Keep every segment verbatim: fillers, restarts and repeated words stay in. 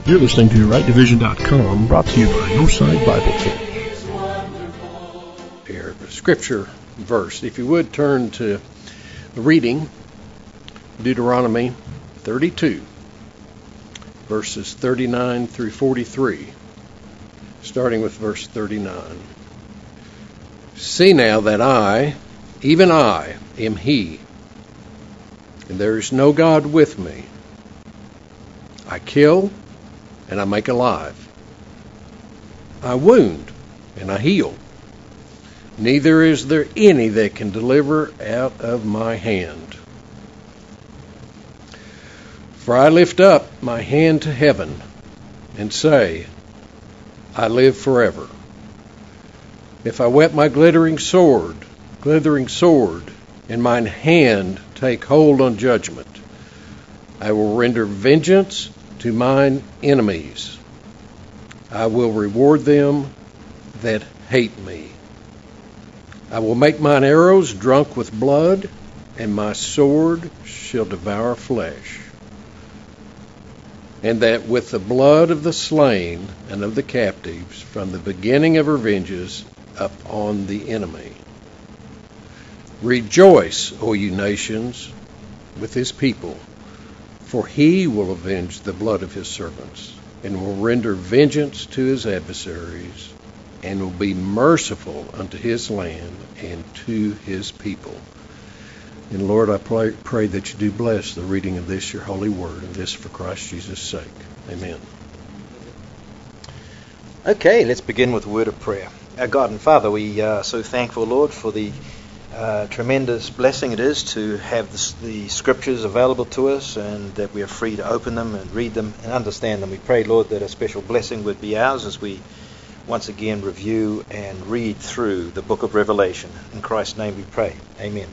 You're listening to right division dot com, brought to you by Northside Bible Church. Here, scripture verse. If you would turn to the reading, Deuteronomy thirty-two, verses thirty-nine through forty-three, starting with verse thirty-nine. See now that I, even I, am He, and there is no God with me. I kill, and I make alive. I wound, and I heal. Neither is there any that can deliver out of my hand. For I lift up my hand to heaven, and say, I live forever. If I whet my glittering sword, glittering sword, and mine hand take hold on judgment, I will render vengeance to mine enemies. I will reward them that hate me. I will make mine arrows drunk with blood, and my sword shall devour flesh. And that with the blood of the slain and of the captives, from the beginning of revenges upon the enemy. Rejoice, O you nations, with his people, for he will avenge the blood of his servants, and will render vengeance to his adversaries, and will be merciful unto his land and to his people. And Lord, I pray, pray that you do bless the reading of this, your holy word, and this for Christ Jesus' sake. Amen. Okay, let's begin with a word of prayer. Our God and Father, we are so thankful, Lord, for the uh, tremendous blessing it is to have the, the scriptures available to us, and that we are free to open them and read them and understand them. We pray, Lord, that a special blessing would be ours as we once again review and read through the book of Revelation. In Christ's name we pray. Amen.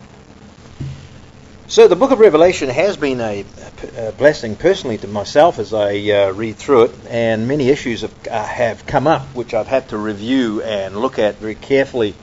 So the book of Revelation has been a, a blessing personally to myself as I uh, read through it, and many issues have, uh, have come up which I've had to review and look at very carefully.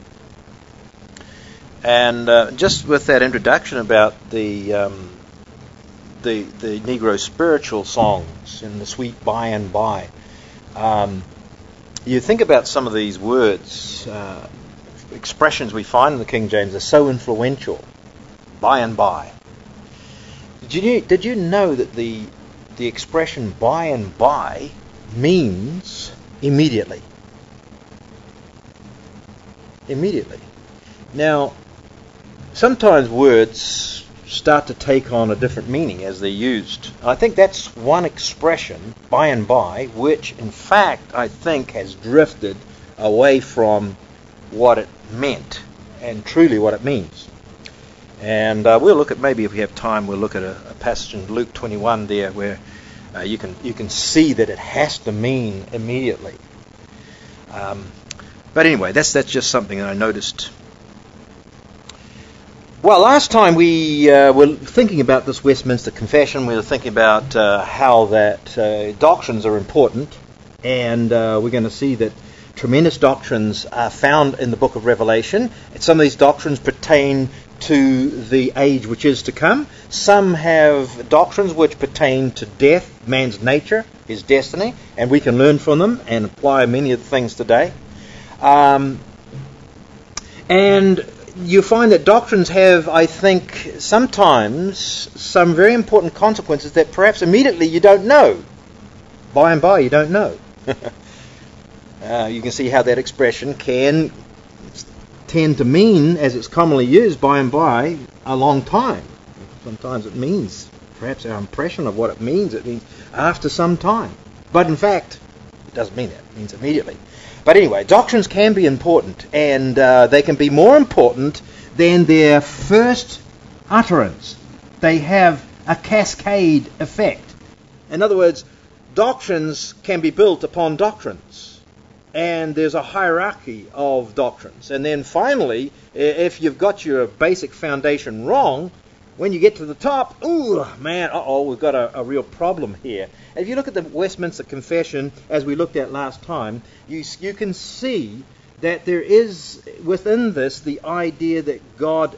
And uh, just with that introduction about the, um, the the Negro spiritual songs and the sweet by and by, um, you think about some of these words, uh, expressions we find in the King James are so influential. By and by. Did you did you know that the the expression by and by means immediately? Immediately. Now, sometimes words start to take on a different meaning as they're used. I think that's one expression, by and by, which in fact I think has drifted away from what it meant and truly what it means. And uh, we'll look at, maybe if we have time, we'll look at a, a passage in Luke twenty-one there where uh, you can you can see that it has to mean immediately. Um, but anyway, that's that's just something that I noticed. Well, last time we uh, were thinking about this Westminster Confession. We were thinking about uh, how that uh, doctrines are important, and uh, we're going to see that tremendous doctrines are found in the book of Revelation. And some of these doctrines pertain to the age which is to come. Some have doctrines which pertain to death, man's nature, his destiny, and we can learn from them and apply many of the things today. Um, and you find that doctrines have, I think, sometimes some very important consequences that perhaps immediately you don't know. By and by you don't know. uh, you can see how that expression can tend to mean, as it's commonly used, by and by, a long time. Sometimes it means, perhaps our impression of what it means, it means after some time. But in fact, it doesn't mean that. It means immediately. But anyway, doctrines can be important, and uh, they can be more important than their first utterance. They have a cascade effect. In other words, doctrines can be built upon doctrines. And there's a hierarchy of doctrines. And then finally, if you've got your basic foundation wrong, when you get to the top, ooh, man, uh-oh, we've got a, a real problem here. And if you look at the Westminster Confession, as we looked at last time, you, you can see that there is within this the idea that God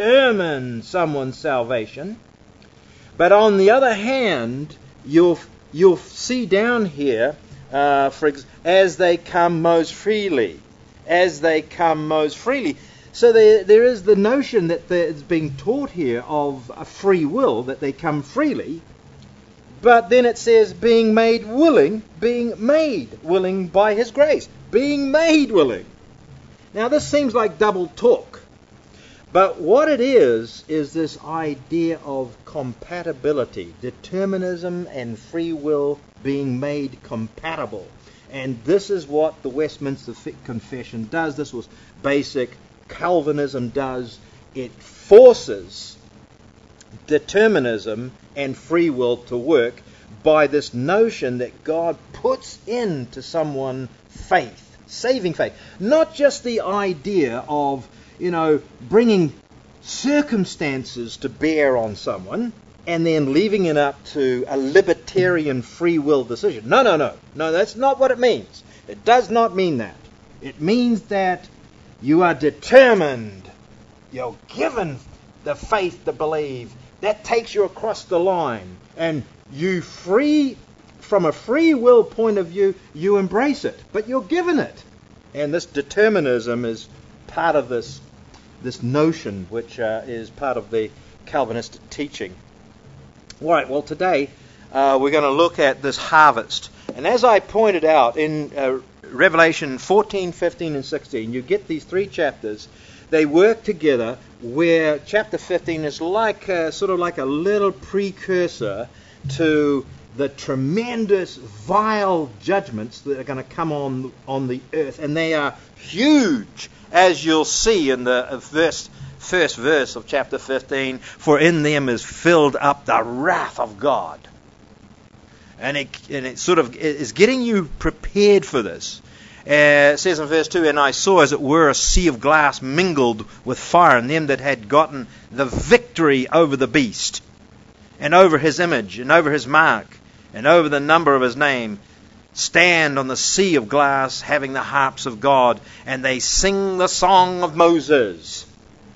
determines someone's salvation. But on the other hand, you'll you'll see down here, uh, for ex- as they come most freely, as they come most freely. So there, there is the notion that it's being taught here of a free will, that they come freely. But then it says being made willing, being made willing by His grace, being made willing. Now this seems like double talk. But what it is, is this idea of compatibility, determinism and free will being made compatible. And this is what the Westminster Confession does. This was basic Calvinism does. It forces determinism and free will to work by this notion that God puts into someone faith, saving faith. Not just the idea of, you know, bringing circumstances to bear on someone and then leaving it up to a libertarian free will decision. No, no, no. No, that's not what it means. It does not mean that. It means that you are determined. You're given the faith to believe. That takes you across the line. And you free, from a free will point of view, you embrace it. But you're given it. And this determinism is part of this this notion, which uh, is part of the Calvinistic teaching. All right, well, today uh, we're going to look at this harvest. And as I pointed out in uh, Revelation fourteen, fifteen, and sixteen, you get these three chapters. They work together, where chapter fifteen is like a, sort of like a little precursor to the tremendous, vile judgments that are going to come on on the earth, and they are huge, as you'll see in the verse, first verse of chapter fifteen. For in them is filled up the wrath of God. And it, and it sort of is getting you prepared for this. Uh, it says in verse two, and I saw as it were a sea of glass mingled with fire, and them that had gotten the victory over the beast, and over his image, and over his mark, and over the number of his name, stand on the sea of glass, having the harps of God, and they sing the song of Moses.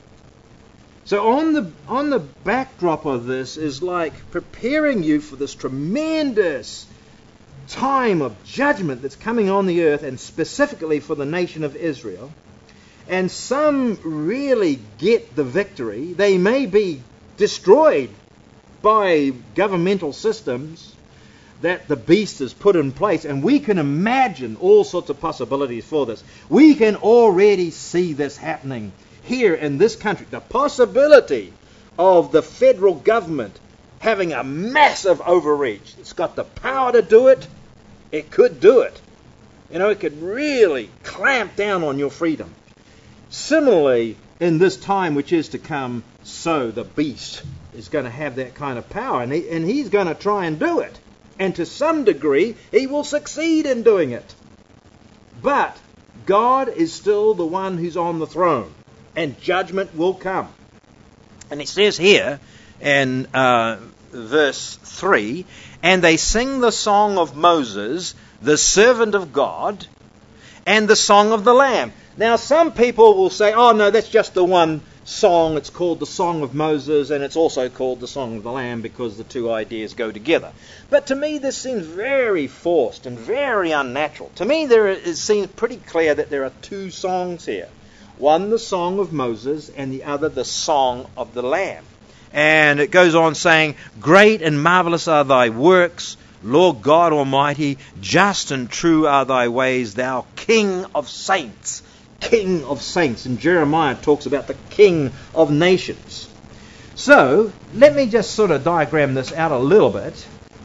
So on the on the backdrop of this is like preparing you for this tremendous time of judgment that's coming on the earth, and specifically for the nation of Israel. And some really get the victory. They may be destroyed by governmental systems that the beast has put in place, and we can imagine all sorts of possibilities for this. We can already see this happening here in this country. The possibility of the federal government having a massive overreach. It's got the power to do it. It could do it. You know, it could really clamp down on your freedom. Similarly, in this time which is to come, so the beast is going to have that kind of power, and, he, and he's going to try and do it. And to some degree, he will succeed in doing it. But God is still the one who's on the throne, and judgment will come. And it says here in uh, verse three, and they sing the song of Moses, the servant of God, and the song of the Lamb. Now, some people will say, oh, no, that's just the one song. It's called the Song of Moses, and it's also called the Song of the Lamb, because the two ideas go together. But to me, this seems very forced and very unnatural. To me, there it seems pretty clear that there are two songs here. One, the Song of Moses, and the other, the Song of the Lamb. And it goes on saying, great and marvelous are thy works, Lord God Almighty, just and true are thy ways, thou King of saints. King of saints. And Jeremiah talks about the King of nations. So, let me just sort of diagram this out a little bit.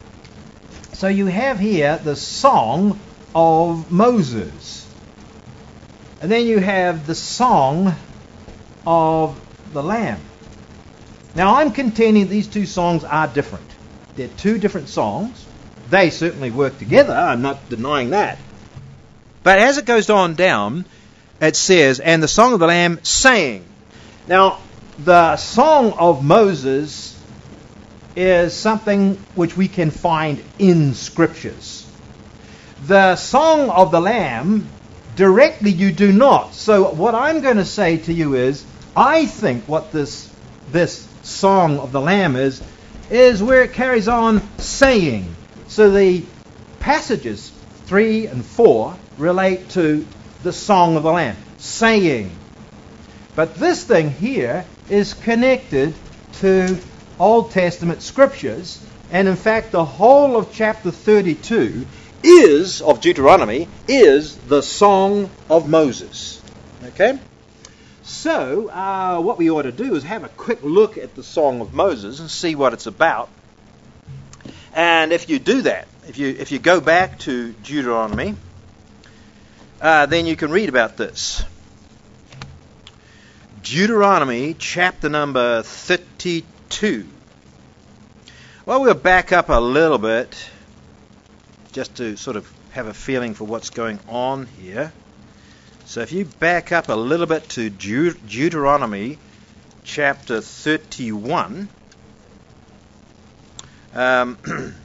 So you have here the Song of Moses. And then you have the Song of the Lamb. Now, I'm contending these two songs are different. They're two different songs. They certainly work together. I'm not denying that. But as it goes on down, it says, and the Song of the Lamb saying. Now, the Song of Moses is something which we can find in Scriptures. The Song of the Lamb, directly you do not. So what I'm going to say to you is, I think what this this Song of the Lamb is, is where it carries on saying. So the passages three and four relate to the Song of the Lamb, saying. But this thing here is connected to Old Testament scriptures, and in fact the whole of chapter thirty-two is, of Deuteronomy, is the Song of Moses. Okay? So, uh, what we ought to do is have a quick look at the Song of Moses and see what it's about. And if you do that, if you if you go back to Deuteronomy, uh, then you can read about this. Deuteronomy chapter number thirty-two. Well, we'll back up a little bit just to sort of have a feeling for what's going on here. So if you back up a little bit to Deut- Deuteronomy chapter thirty-one, um,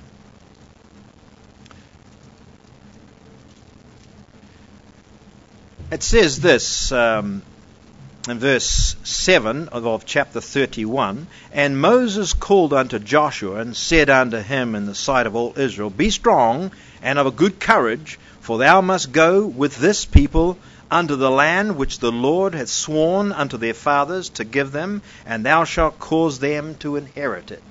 it says this um, in verse seven of, of chapter thirty-one, "And Moses called unto Joshua and said unto him in the sight of all Israel, Be strong and of a good courage, for thou must go with this people unto the land which the Lord hath sworn unto their fathers to give them, and thou shalt cause them to inherit it."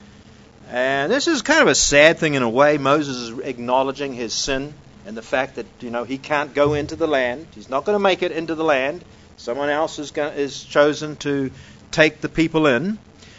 And this is kind of a sad thing in a way. Moses is acknowledging his sin and the fact that, you know, he can't go into the land. He's not going to make it into the land. Someone else is, going, is chosen to take the people in.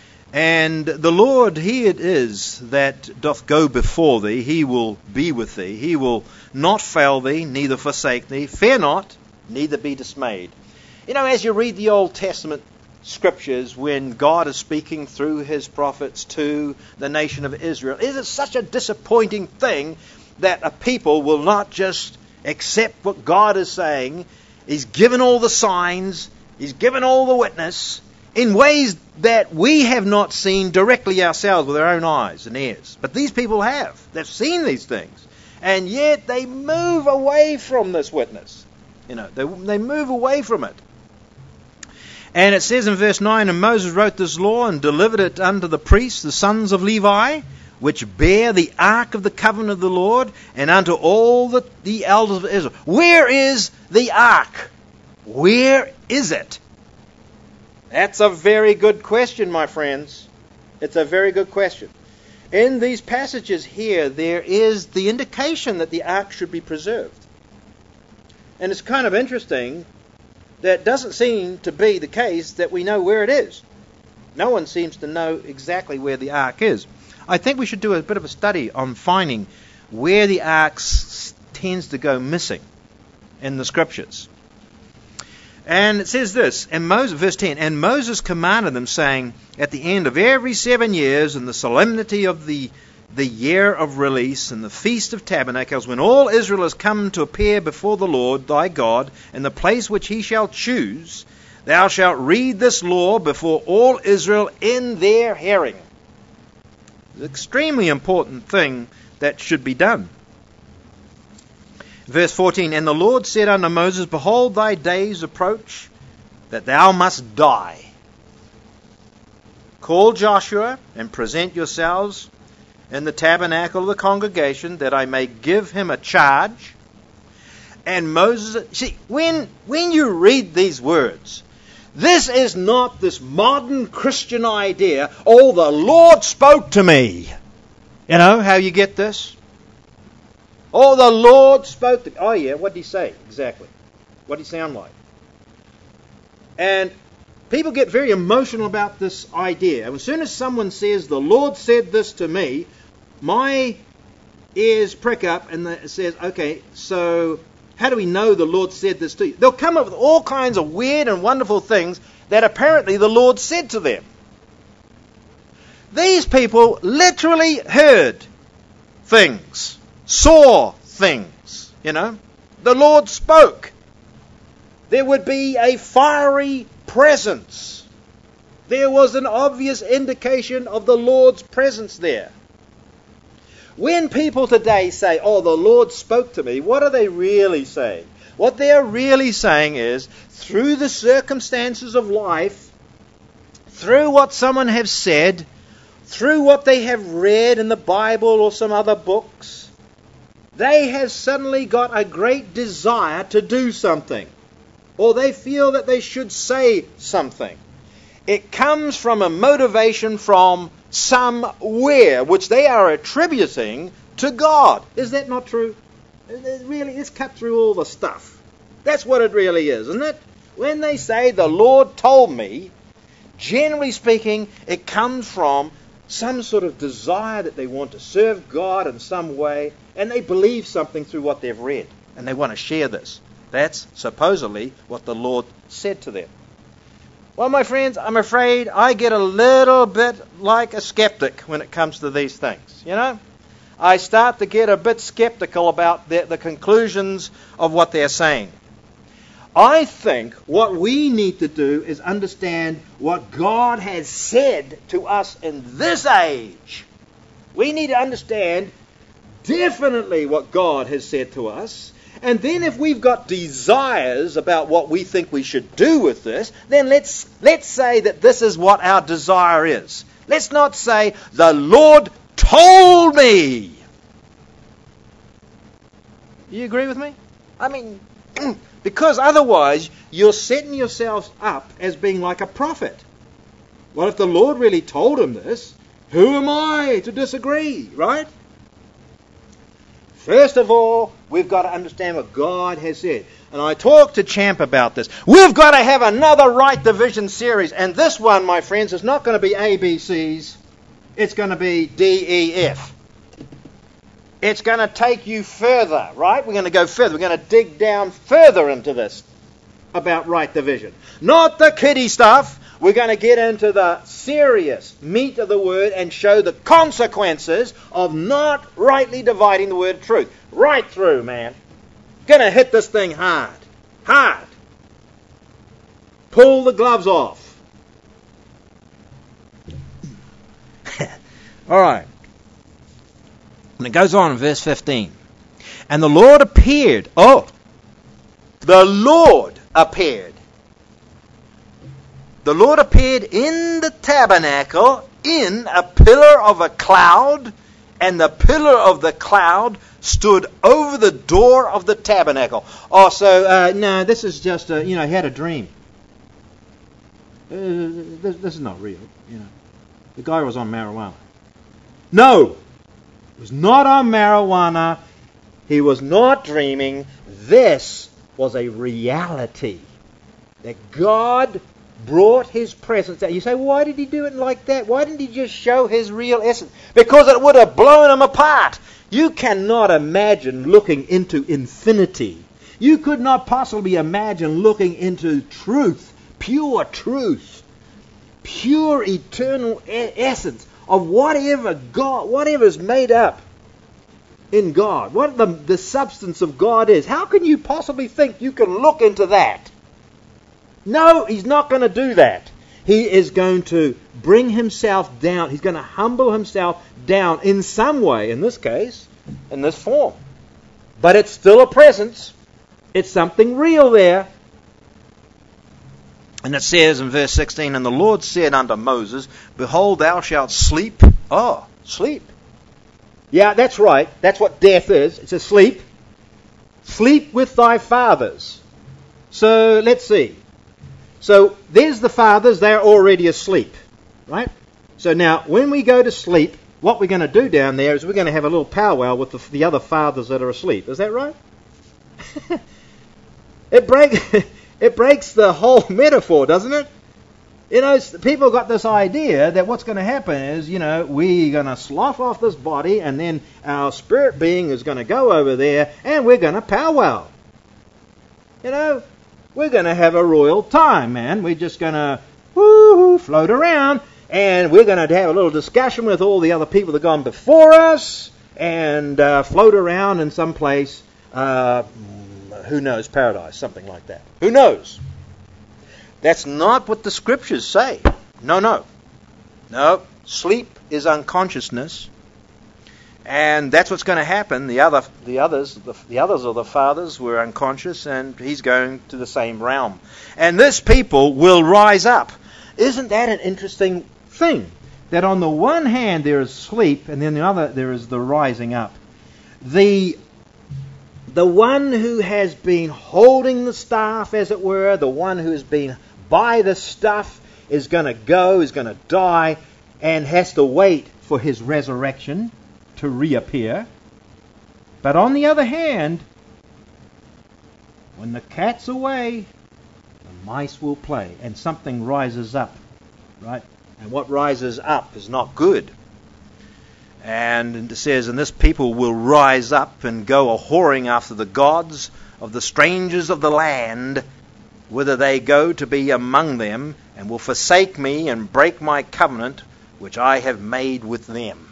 And the Lord, He it is that doth go before thee. He will be with thee. He will not fail thee, neither forsake thee. Fear not, neither be dismayed. You know, as you read the Old Testament scriptures, when God is speaking through His prophets to the nation of Israel, it is such a disappointing thing that a people will not just accept what God is saying. He's given all the signs, He's given all the witness, in ways that we have not seen directly ourselves with our own eyes and ears. But these people have. They've seen these things. And yet they move away from this witness. You know, they, they move away from it. And it says in verse nine, "And Moses wrote this law and delivered it unto the priests, the sons of Levi, which bear the ark of the covenant of the Lord, and unto all the, the elders of Israel." Where is the ark? Where is it? That's a very good question, my friends. It's a very good question. In these passages here, there is the indication that the ark should be preserved. And it's kind of interesting that it doesn't seem to be the case that we know where it is. No one seems to know exactly where the ark is. I think we should do a bit of a study on finding where the ark tends to go missing in the scriptures. And it says this, in Moses, verse ten, "And Moses commanded them, saying, At the end of every seven years, in the solemnity of the, the year of release, and the feast of tabernacles, when all Israel is come to appear before the Lord thy God, in the place which He shall choose, thou shalt read this law before all Israel in their hearing." It's an extremely important thing that should be done. Verse fourteen, "And the Lord said unto Moses, Behold, thy days approach, that thou must die. Call Joshua, and present yourselves in the tabernacle of the congregation, that I may give him a charge." And Moses, see, when, when you read these words, this is not this modern Christian idea, "Oh, the Lord spoke to me." You know how you get this? "Oh, the Lord spoke to me." Oh, yeah, what did He say exactly? What did He sound like? And people get very emotional about this idea. And as soon as someone says, "The Lord said this to me," my ears prick up and it says, okay, so how do we know the Lord said this to you? They'll come up with all kinds of weird and wonderful things that apparently the Lord said to them. These people literally heard things. Saw things, you know. The Lord spoke. There would be a fiery presence. There was an obvious indication of the Lord's presence there. When people today say, "Oh, the Lord spoke to me," what are they really saying? What they're really saying is, through the circumstances of life, through what someone has said, through what they have read in the Bible or some other books, they have suddenly got a great desire to do something, or they feel that they should say something. It comes from a motivation from somewhere, which they are attributing to God. Is that not true? It really is cut through all the stuff. That's what it really is, isn't it? When they say, the Lord told me, generally speaking, it comes from some sort of desire that they want to serve God in some way, and they believe something through what they've read, and they want to share this. That's supposedly what the Lord said to them. Well, my friends, I'm afraid I get a little bit like a skeptic when it comes to these things, you know? I start to get a bit skeptical about the, the conclusions of what they're saying. I think what we need to do is understand what God has said to us in this age. We need to understand definitely what God has said to us. And then if we've got desires about what we think we should do with this, then let's let's say that this is what our desire is. Let's not say, the Lord told me. You agree with me? I mean, because otherwise you're setting yourselves up as being like a prophet. Well, if the Lord really told him this, who am I to disagree, right? First of all, we've got to understand what God has said. And I talked to Champ about this. We've got to have another Right Division series. And this one, my friends, is not going to be A B Cs. It's going to be D E F. It's going to take you further, right? We're going to go further. We're going to dig down further into this about right division. Not the kiddie stuff. We're going to get into the serious meat of the word and show the consequences of not rightly dividing the word of truth. Right through, man. Going to hit this thing hard. Hard. Pull the gloves off. All right. And it goes on in verse fifteen. And the Lord appeared. Oh, the Lord appeared. The Lord appeared in the tabernacle in a pillar of a cloud, and the pillar of the cloud stood over the door of the tabernacle. Oh, so, uh, no, this is just, a, you know, he had a dream. Uh, this, this is not real, you know. The guy was on marijuana. No, he was not on marijuana. He was not dreaming. This was a reality that God brought his presence out. You say, why did he do it like that? Why didn't he just show his real essence? Because it would have blown him apart. You cannot imagine looking into infinity. You could not possibly imagine looking into truth, pure truth, pure eternal essence of whatever God, whatever is made up in God, what the, the substance of God is. How can you possibly think you can look into that? No, he's not going to do that. He is going to bring himself down. He's going to humble himself down in some way, in this case, in this form. But it's still a presence. It's something real there. And it says in verse sixteen, and the Lord said unto Moses, behold, thou shalt sleep. Oh, sleep. Yeah, that's right. That's what death is. It's a sleep. Sleep with thy fathers. So, let's see. So, there's the fathers. They're already asleep. Right? So now, when we go to sleep, what we're going to do down there is we're going to have a little powwow with the, the other fathers that are asleep. Is that right? it, break, it breaks the whole metaphor, doesn't it? You know, people got this idea that what's going to happen is, you know, we're going to slough off this body and then our spirit being is going to go over there and we're going to powwow. You know, we're going to have a royal time, man. We're just going to woo-hoo, float around and we're going to have a little discussion with all the other people that have gone before us and uh, float around in some place, uh, who knows, paradise, something like that. Who knows? That's not what the Scriptures say. No, no. No, sleep is unconsciousness. And that's what's going to happen. The other, the others, the, the others of the fathers were unconscious, and he's going to the same realm. And this people will rise up. Isn't that an interesting thing? that on the one hand there is sleep, and then the other there is the rising up. The the one who has been holding the staff, as it were, the one who has been by the stuff, is going to go, is going to die, and has to wait for his resurrection to reappear. But on the other hand, when the cat's away, the mice will play, and something rises up, right? And what rises up is not good. And it says, and this people will rise up and go a-whoring after the gods of the strangers of the land, whither they go to be among them, and will forsake me and break my covenant, which I have made with them.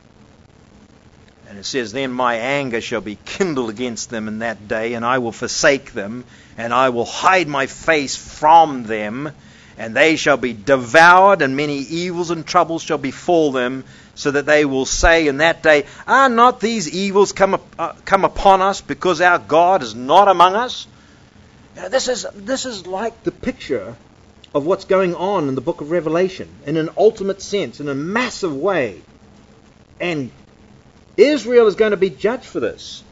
And it says, then my anger shall be kindled against them in that day, and I will forsake them, and I will hide my face from them, and they shall be devoured, and many evils and troubles shall befall them, so that they will say in that day, are not these evils come, uh, come upon us, because our God is not among us? Now, this is this is like the picture of what's going on in the book of Revelation, in an ultimate sense, in a massive way. And Israel is going to be judged for this.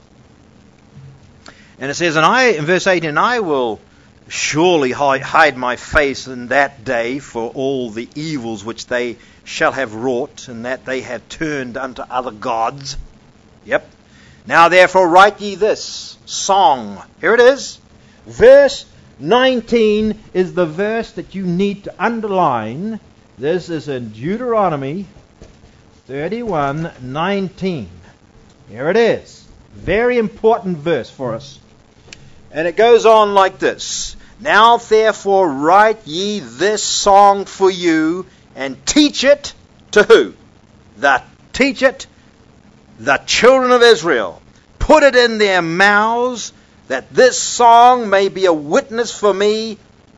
And it says, and I, in verse eighteen, I will surely hide my face in that day for all the evils which they shall have wrought, and that they have turned unto other gods. Yep. Now therefore write ye this song. Here it is. Verse nineteen is the verse that you need to underline. This is in Deuteronomy thirty-one nineteen. Here it is. Very important verse for us. And it goes on like this. Now therefore write ye this song for you, and teach it to who? The teach it the children of Israel. Put it in their mouths, that this song may be a witness for me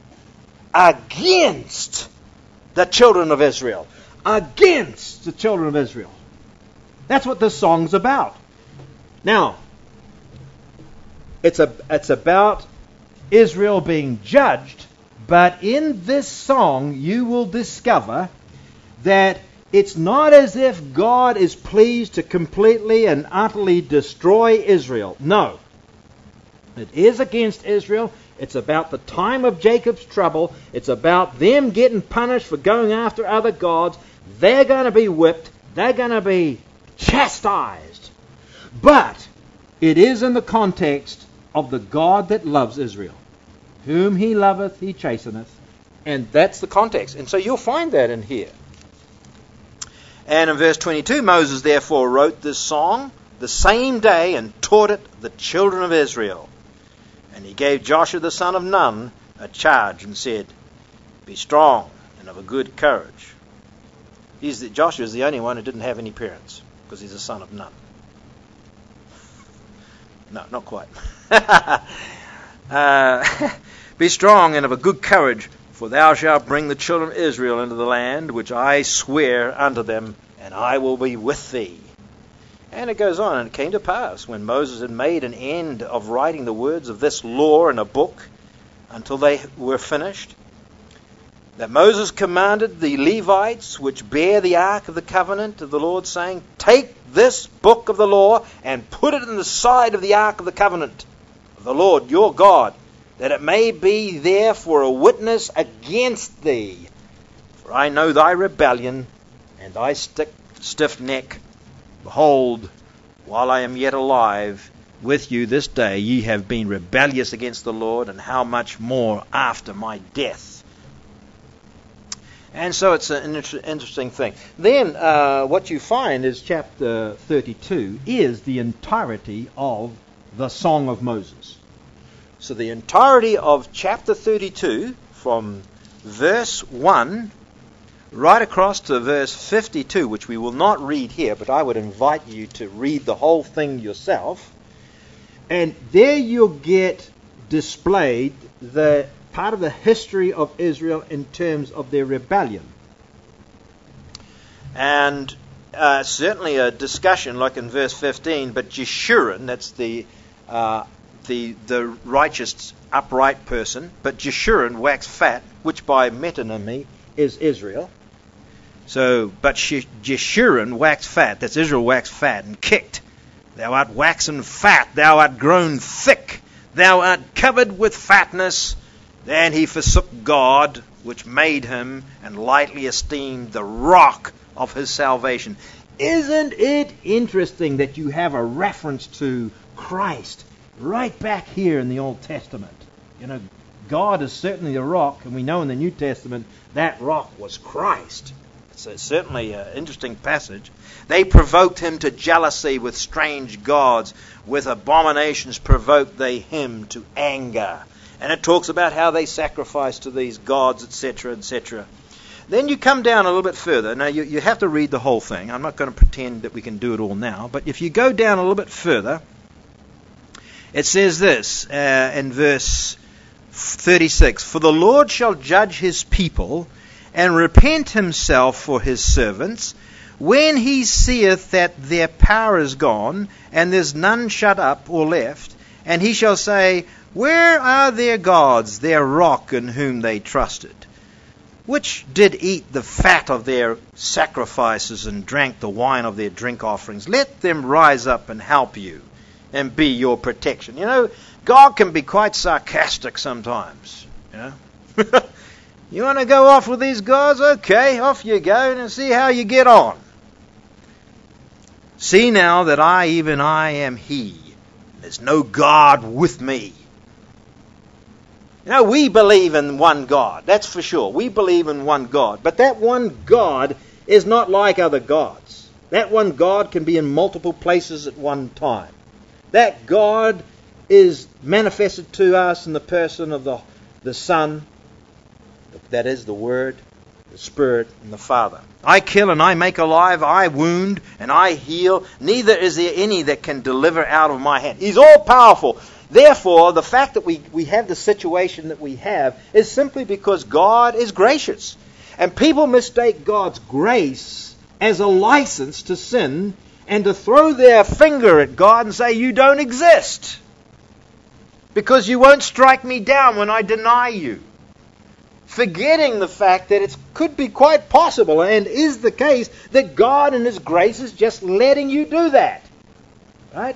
against the children of Israel. Against the children of Israel. That's what this song's about. Now, it's a it's about Israel being judged, but in this song you will discover that it's not as if God is pleased to completely and utterly destroy Israel. No. It is against Israel. It's about the time of Jacob's trouble. It's about them getting punished for going after other gods. They're going to be whipped. They're going to be chastised. But it is in the context of the God that loves Israel. Whom he loveth, he chasteneth. And that's the context. And so you'll find that in here. And in verse twenty-two, Moses therefore wrote this song the same day and taught it the children of Israel. And he gave Joshua the son of Nun a charge and said, be strong and of a good courage. He's the, Joshua is the only one who didn't have any parents, because he's the son of Nun. No, not quite. uh, be strong and of a good courage, for thou shalt bring the children of Israel into the land which I swear unto them, and I will be with thee. And it goes on, and it came to pass, when Moses had made an end of writing the words of this law in a book, until they were finished, that Moses commanded the Levites, which bear the ark of the covenant of the Lord, saying, take this book of the law, and put it in the side of the ark of the covenant of the Lord your God, that it may be there for a witness against thee. For I know thy rebellion, and thy stick, stiff neck. Behold, while I am yet alive with you this day, ye have been rebellious against the Lord, and how much more after my death. And so it's an inter- interesting thing. Then uh, what you find is chapter thirty-two is the entirety of the Song of Moses. So the entirety of chapter thirty-two, from verse one right across to verse fifty-two, which we will not read here, but I would invite you to read the whole thing yourself. And there you'll get displayed the part of the history of Israel in terms of their rebellion. And uh, certainly a discussion, like in verse fifteen, but Jeshurun, that's the uh, the the righteous, upright person, but Jeshurun waxed fat, which by metonymy is Israel. So, but Jeshurun waxed fat, that's Israel waxed fat, and kicked. Thou art waxen fat, thou art grown thick, thou art covered with fatness. Then he forsook God, which made him, and lightly esteemed the rock of his salvation. Isn't it interesting that you have a reference to Christ right back here in the Old Testament? You know, God is certainly the rock, and we know in the New Testament that rock was Christ. It's a, certainly an interesting passage. They provoked him to jealousy with strange gods. With abominations provoked they him to anger. And it talks about how they sacrificed to these gods, et cetera, et cetera. Then you come down a little bit further. Now, you, you have to read the whole thing. I'm not going to pretend that we can do it all now. But if you go down a little bit further, it says this uh, in verse thirty-six. For the Lord shall judge his people, and repent himself for his servants, when he seeth that their power is gone, and there's none shut up or left. And he shall say, Where are their gods, their rock in whom they trusted, which did eat the fat of their sacrifices and drank the wine of their drink offerings? Let them rise up and help you, and be your protection. You know, God can be quite sarcastic sometimes. You know, you want to go off with these gods? Okay, off you go, and see how you get on. See now that I, even I, am He. There's no God with me. You know, we believe in one God, that's for sure. We believe in one God. But that one God is not like other gods. That one God can be in multiple places at one time. That God is manifested to us in the person of the, the Son, that is the Word, the Spirit, and the Father. I kill and I make alive, I wound and I heal. Neither is there any that can deliver out of my hand. He's all powerful. Therefore, the fact that we, we have the situation that we have is simply because God is gracious. And people mistake God's grace as a license to sin and to throw their finger at God and say, you don't exist, because you won't strike me down when I deny you. Forgetting the fact that it could be quite possible, and is the case, that God in His grace is just letting you do that. Right?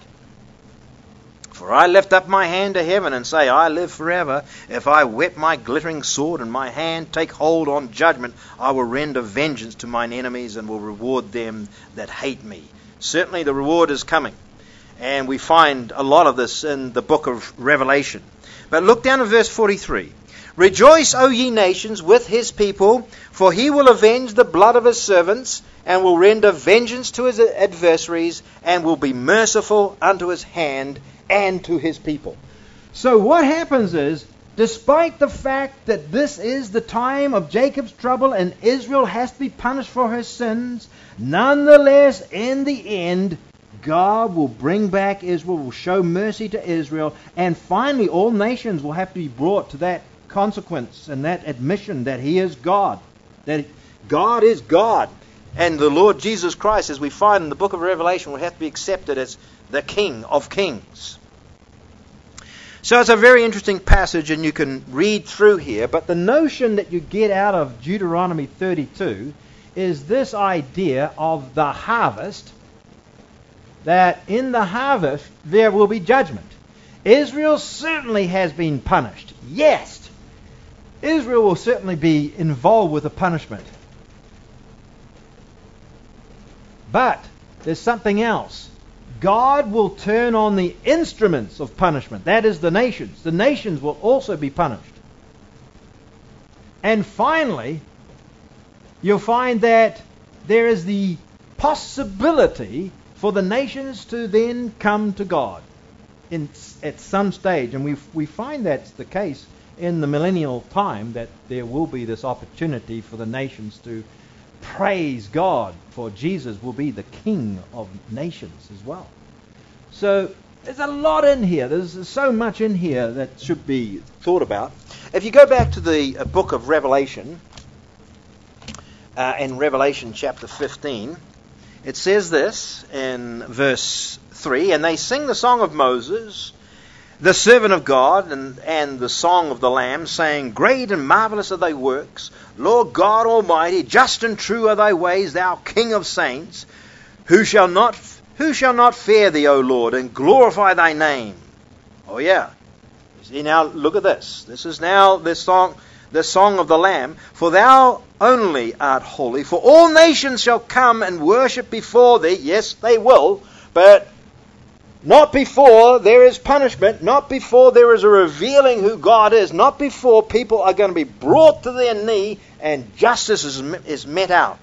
For I lift up my hand to heaven and say, I live forever. If I whet my glittering sword and my hand take hold on judgment, I will render vengeance to mine enemies and will reward them that hate me. Certainly the reward is coming. And we find a lot of this in the book of Revelation. But look down at verse forty-three. Rejoice, O ye nations, with His people, for He will avenge the blood of His servants, and will render vengeance to His adversaries, and will be merciful unto His hand and to His people. So what happens is, despite the fact that this is the time of Jacob's trouble and Israel has to be punished for her sins, nonetheless, in the end, God will bring back Israel, will show mercy to Israel, and finally all nations will have to be brought to that consequence and that admission that He is God, that God is God, and the Lord Jesus Christ, as we find in the book of Revelation, will have to be accepted as the King of Kings. So it's a very interesting passage, and you can read through here, but the notion that you get out of Deuteronomy thirty-two is this idea of the harvest, that in the harvest there will be judgment. Israel certainly has been punished. Yes, Israel will certainly be involved with the punishment. But there's something else. God will turn on the instruments of punishment. That is the nations. The nations will also be punished. And finally, you'll find that there is the possibility for the nations to then come to God in, at some stage. And we we find that's the case in the millennial time, that there will be this opportunity for the nations to praise God, for Jesus will be the King of nations as well. So there's a lot in here. There's so much in here that should be thought about. If you go back to the uh, book of Revelation, uh, in Revelation chapter fifteen, it says this in verse three, and they sing the song of Moses, the servant of God and, and the song of the Lamb, saying, Great and marvelous are thy works, Lord God Almighty, just and true are thy ways, thou King of saints. Who shall not who shall not fear thee, O Lord, and glorify thy name? Oh yeah. You see, now look at this. This is now this song the song of the Lamb. For thou only art holy, for all nations shall come and worship before thee. Yes, they will, but not before there is punishment, not before there is a revealing who God is, not before people are going to be brought to their knee and justice is, is met out.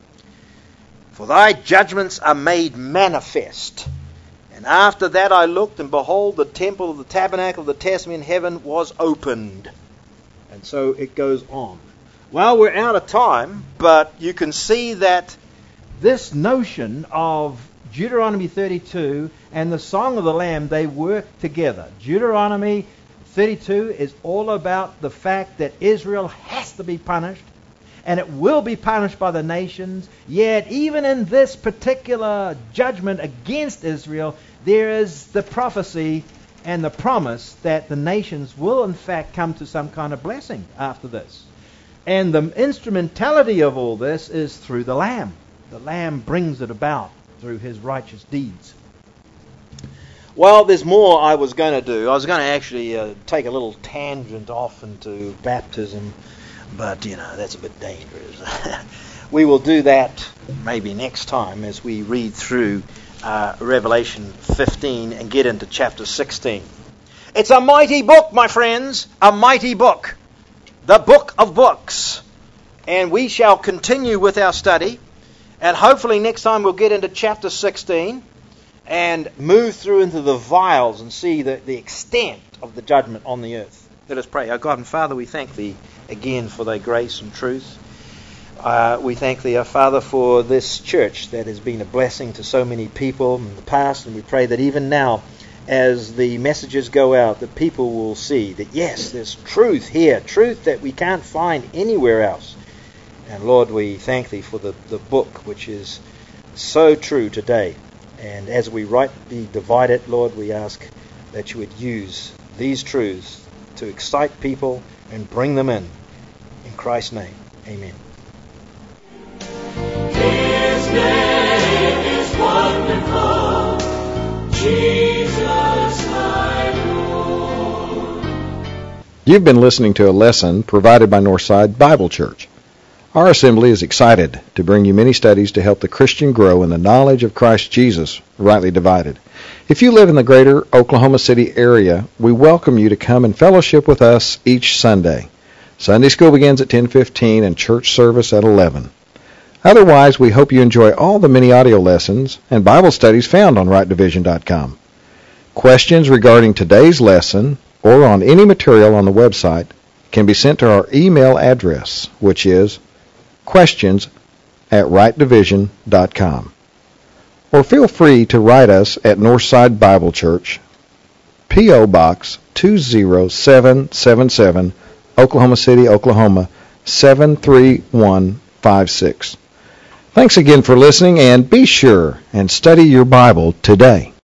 For thy judgments are made manifest. And after that I looked, and behold, the temple of the tabernacle of the testament in heaven was opened. And so it goes on. Well, we're out of time, but you can see that this notion of Deuteronomy thirty-two and the Song of the Lamb, they work together. Deuteronomy thirty-two is all about the fact that Israel has to be punished, and it will be punished by the nations. Yet, even in this particular judgment against Israel, there is the prophecy and the promise that the nations will in fact come to some kind of blessing after this. And the instrumentality of all this is through the Lamb. The Lamb brings it about through his righteous deeds. Well, there's more I was going to do. I was going to actually uh, take a little tangent off into baptism, but, you know, that's a bit dangerous. We will do that maybe next time as we read through uh, Revelation fifteen and get into chapter sixteen. It's a mighty book, my friends, a mighty book, the book of books. And we shall continue with our study, and hopefully next time we'll get into chapter sixteen and move through into the vials and see the, the extent of the judgment on the earth. Let us pray. Our God and Father, we thank Thee again for Thy grace and truth. Uh, we thank Thee, our Father, for this church that has been a blessing to so many people in the past, and we pray that even now, as the messages go out, that people will see that, yes, there's truth here, truth that we can't find anywhere else. And Lord, we thank Thee for the, the book, which is so true today. And as we rightly divide it, Lord, we ask that You would use these truths to excite people and bring them in. In Christ's name, amen. His name is wonderful, Jesus my Lord. You've been listening to a lesson provided by Northside Bible Church. Our assembly is excited to bring you many studies to help the Christian grow in the knowledge of Christ Jesus, rightly divided. If you live in the greater Oklahoma City area, we welcome you to come and fellowship with us each Sunday. Sunday school begins at ten fifteen and church service at eleven. Otherwise, we hope you enjoy all the many audio lessons and Bible studies found on right division dot com. Questions regarding today's lesson or on any material on the website can be sent to our email address, which is questions at right division dot com. Or feel free to write us at Northside Bible Church, P O. Box two zero seven seven seven, Oklahoma City, Oklahoma seven three one five six. Thanks again for listening, and be sure and study your Bible today.